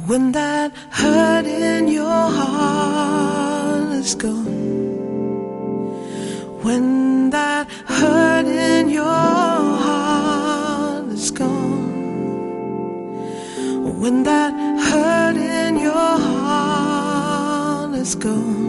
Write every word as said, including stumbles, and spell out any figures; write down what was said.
When that hurt in your heart is gone, when that hurt in your heart is gone, when that hurt in your heart is gone,